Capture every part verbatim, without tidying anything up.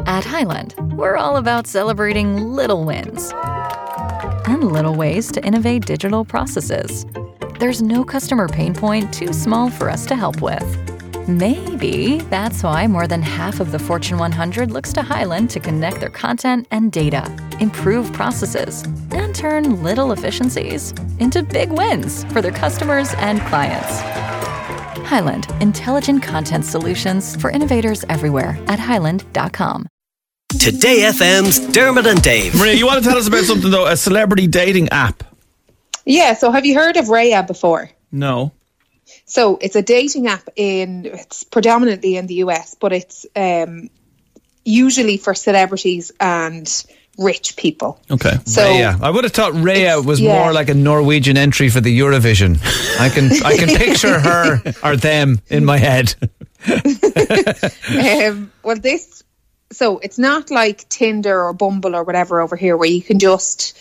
At Highland, we're all about celebrating little wins and little ways to innovate digital processes. There's no customer pain point too small for us to help with. Maybe that's why more than half of the Fortune one hundred looks to Highland to connect their content and data, improve processes, and turn little efficiencies into big wins for their customers and clients. Highland, intelligent content solutions for innovators everywhere at highland dot com. Today F M's Dermot and Dave. Maria, you want to tell us about something though, a celebrity dating app? Yeah, so have you heard of Raya before? No. So it's a dating app in, it's predominantly in the U S, but it's um, usually for celebrities and rich people. Okay. So Raya. I would have thought Raya was yeah. more like a Norwegian entry for the Eurovision. I can I can picture her or them in my head. um, well, this, so it's not like Tinder or Bumble or whatever over here where you can just,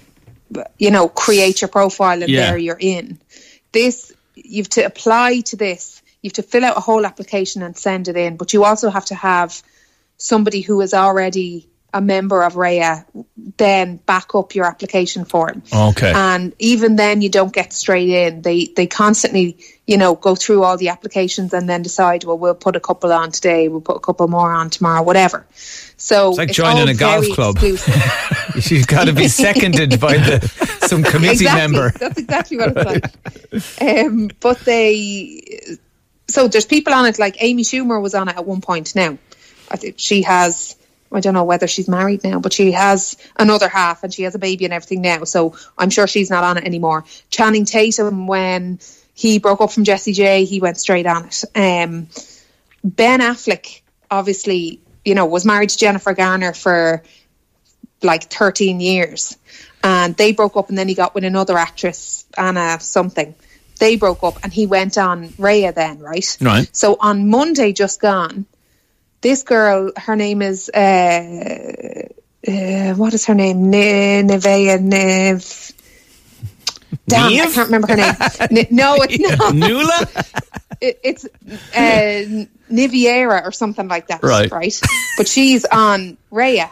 you know, create your profile and yeah. there you're in. This, you've to apply to this, you have to fill out a whole application and send it in, but you also have to have somebody who is already a member of Raya then back up your application form. Okay. And even then you don't get straight in. They they constantly, you know, go through all the applications and then decide, well, we'll put a couple on today, we'll put a couple more on tomorrow, whatever. So it's like it's joining all a golf very club. exclusive. You've got to be seconded by the some committee exactly. member. That's exactly what it's like. um, but they, so there's people on it, like Amy Schumer was on it at one point now. I think she has, I don't know whether she's married now, but she has another half and she has a baby and everything now. So I'm sure she's not on it anymore. Channing Tatum, when he broke up from Jessie J, he went straight on it. Um, Ben Affleck, obviously, you know, was married to Jennifer Garner for like thirteen years. And they broke up and then he got with another actress, Anna something. They broke up and he went on Raya then, right? Right. So on Monday just gone, this girl, her name is, uh, uh, what is her name? Ne- Nevea, Nev... Damn, Neve? I can't remember her name. N- no, it's not. Nula? It, it's uh, Niviera or something like that, right. right? But she's on Raya.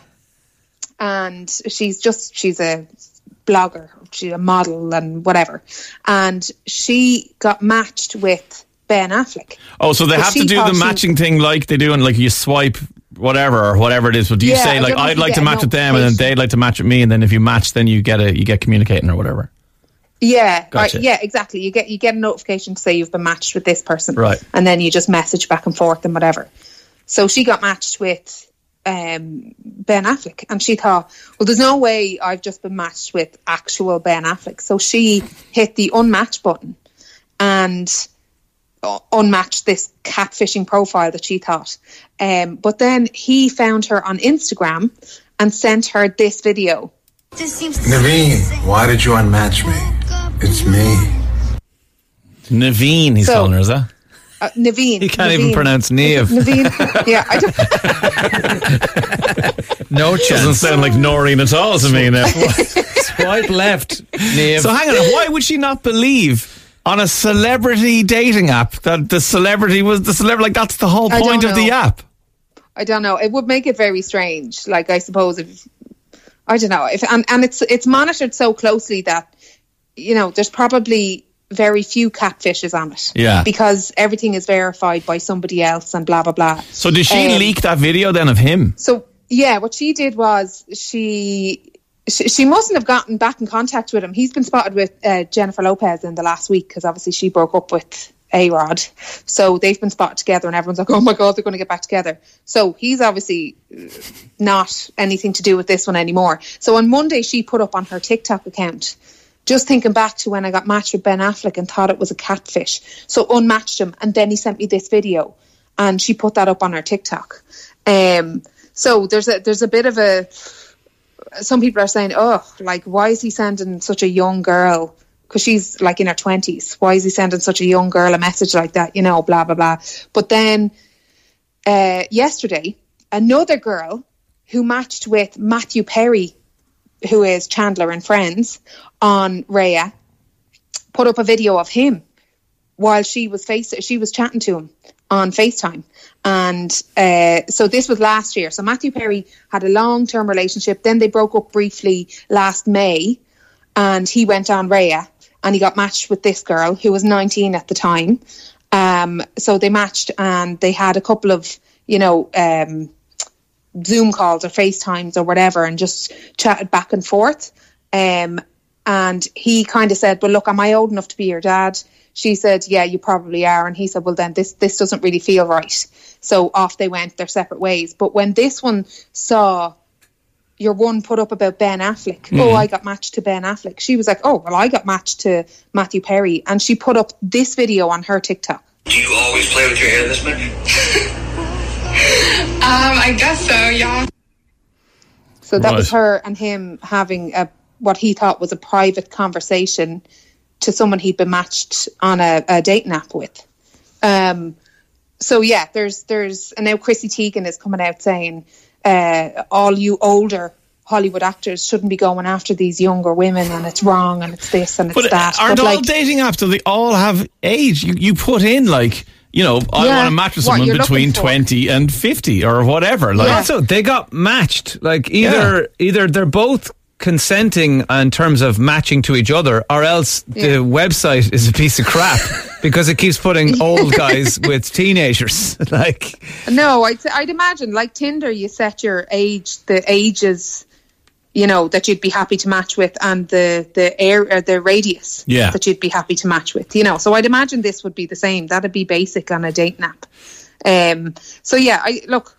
And she's just, she's a blogger, she's a model and whatever. And she got matched with Ben Affleck. Oh, so they but have to do the matching she, thing like they do, and like you swipe whatever or whatever it is. But do you yeah, say like I'd like to match with them, and then they'd like to match with me, and then if you match, then you get a you get communicating or whatever. Yeah, gotcha. right, yeah, exactly. You get you get a notification to say you've been matched with this person, right? And then you just message back and forth and whatever. So she got matched with um, Ben Affleck, and she thought, well, there's no way I've just been matched with actual Ben Affleck. So she hit the unmatch button and unmatched this catfishing profile that she thought. Um, but then he found her on Instagram and sent her this video. Naveen, why did you unmatch me? It's me. Naveen, he's so, calling her, is that? Uh, Naveen. He can't Naveen. even pronounce Neve. Naveen. Yeah, I don't. No chance. Doesn't sound like Noreen at all to me now. Swipe left, Neve. So hang on, why would she not believe on a celebrity dating app that the celebrity was the celebrity? Like that's the whole point of the app. I don't know. It would make it very strange. Like I suppose if I don't know if and, and it's it's monitored so closely that you know there's probably very few catfishes on it. Yeah. Because everything is verified by somebody else and blah blah blah. So did she um, leak that video then of him? So yeah, what she did was she she, she mustn't have gotten back in contact with him. He's been spotted with uh, Jennifer Lopez in the last week because obviously she broke up with A-Rod. So they've been spotted together and everyone's like, oh my God, they're going to get back together. So he's obviously not anything to do with this one anymore. So on Monday she put up on her TikTok account, just thinking back to when I got matched with Ben Affleck and thought it was a catfish. So unmatched him and then he sent me this video and she put that up on her TikTok. Um, so there's a, there's a bit of a, some people are saying, oh, like, why is he sending such a young girl? Because she's like in her twenties. Why is he sending such a young girl a message like that? You know, blah, blah, blah. But then uh, yesterday, another girl who matched with Matthew Perry, who is Chandler in Friends, on Raya, put up a video of him while she was face she was chatting to him on FaceTime. And uh, so this was last year. So Matthew Perry had a long-term relationship. Then they broke up briefly last May, and he went on Raya, and he got matched with this girl who was nineteen at the time. Um, so they matched, and they had a couple of, you know, um, Zoom calls or FaceTimes or whatever, and just chatted back and forth. Um, and he kind of said, well, look, am I old enough to be your dad? She said, yeah, you probably are. And he said, well, then this, this doesn't really feel right. So off they went their separate ways. But when this one saw your one put up about Ben Affleck, mm. oh, I got matched to Ben Affleck, she was like, oh, well, I got matched to Matthew Perry. And she put up this video on her TikTok. Do you always play with your hair this much? um, I guess so, yeah. So that right. was her and him having a what he thought was a private conversation to someone he'd been matched on a, a dating app with. Um, so yeah, there's there's and now Chrissy Teigen is coming out saying uh, all you older Hollywood actors shouldn't be going after these younger women, and it's wrong, and it's this and it's but that. Aren't but all like, dating apps, do they all have age? You, you put in like, you know, I Yeah, want to match with what someone you're between looking for. twenty and fifty or whatever. Like, Yeah. Also, they got matched. Like either Yeah. either they're both consenting in terms of matching to each other, or else Yeah. the website is a piece of crap because it keeps putting old guys with teenagers. Like, no, I'd, I'd imagine like Tinder, you set your age, the ages, you know, that you'd be happy to match with, and the the air or the radius Yeah. that you'd be happy to match with, you know. So I'd imagine this would be the same. That'd be basic on a dating app. Um. So yeah, I look.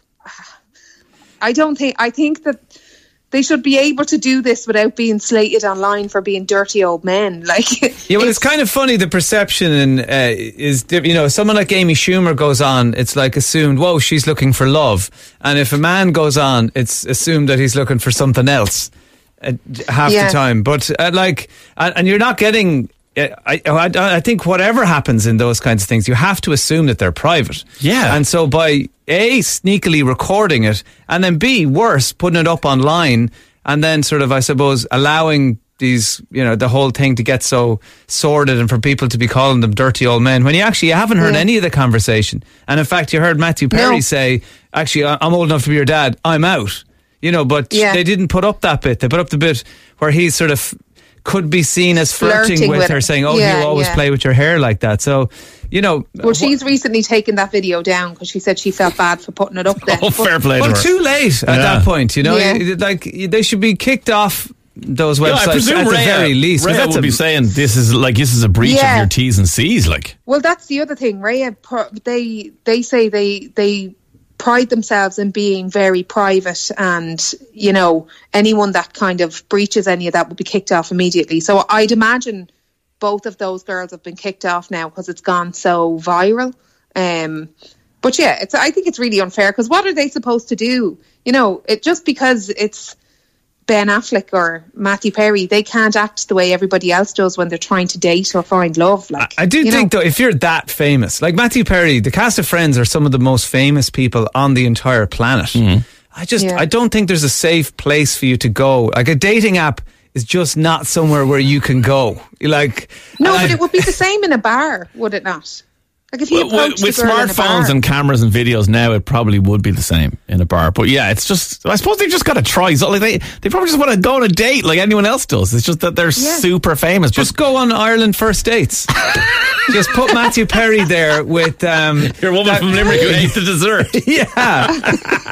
I don't think. I think that they should be able to do this without being slated online for being dirty old men. Like, yeah, well, it's, it's kind of funny. The perception in, uh, is, you know, someone like Amy Schumer goes on, it's like assumed, whoa, she's looking for love. And if a man goes on, it's assumed that he's looking for something else uh, half Yeah. the time. But uh, like, and, and you're not getting. I, I, I think whatever happens in those kinds of things, you have to assume that they're private. Yeah. And so by A, sneakily recording it, and then B, worse, putting it up online, and then sort of, I suppose, allowing these, you know, the whole thing to get so sordid and for people to be calling them dirty old men, when you actually haven't heard Yeah. any of the conversation. And in fact, you heard Matthew Perry No. say, actually, I'm old enough to be your dad, I'm out. You know, but Yeah. they didn't put up that bit. They put up the bit where he's sort of could be seen as flirting, Flirting with, with her, her. saying, oh, Yeah, you always yeah. play with your hair like that. So, you know. well, she's recently taken that video down because she said she felt bad for putting it up there. oh, But- fair play to Well, her. too late at Yeah. that point, you know. Yeah. You- Like, they should be kicked off those Yeah, I websites presume at the Rhea, very least. 'cause Rhea that's would a- be saying this is like this is a breach Yeah. of your T's and C's. Like, Well, that's the other thing. Rhea, pro- they they say they they pride themselves in being very private, and you know, anyone that kind of breaches any of that will be kicked off immediately. So I'd imagine both of those girls have been kicked off now because it's gone so viral. Um, but yeah, it's I think it's really unfair because what are they supposed to do? You know, it just because it's Ben Affleck or Matthew Perry, they can't act the way everybody else does when they're trying to date or find love. Like, I do you think, know. though, if you're that famous, like Matthew Perry, the cast of Friends are some of the most famous people on the entire planet. I just, Yeah. I don't think there's a safe place for you to go. Like, a dating app is just not somewhere where you can go. Like, No, and but I- it would be the same in a bar, would it not? Like if you with, approached with a girl in a bar. smartphones and cameras and videos now, it probably would be the same in a bar. But yeah, it's just, I suppose they just got to try. So, like they, they probably just want to go on a date like anyone else does. It's just that they're Yeah. super famous. But just go on Ireland first dates. Just put Matthew Perry there with um, your woman that- from Limerick who ate the dessert. Yeah.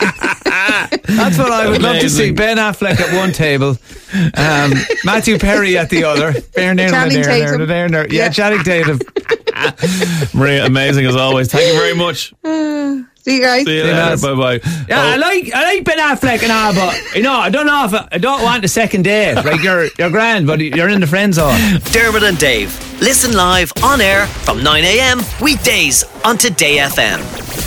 That's what I would love to see. Amazing. Ben Affleck at one table, um, Matthew Perry at the other. Channing Tatum. Yeah, Yeah. Channing Tatum. Maria, amazing as always. Thank you very much. See you guys. See you lads. later. Bye bye. Yeah, I like I like Ben Affleck and all, but you know, I don't know if I, I don't want the second date. Like you're you're grand, but you're in the friend zone. Dermot and Dave. Listen live on air from nine a.m. weekdays on Today F M.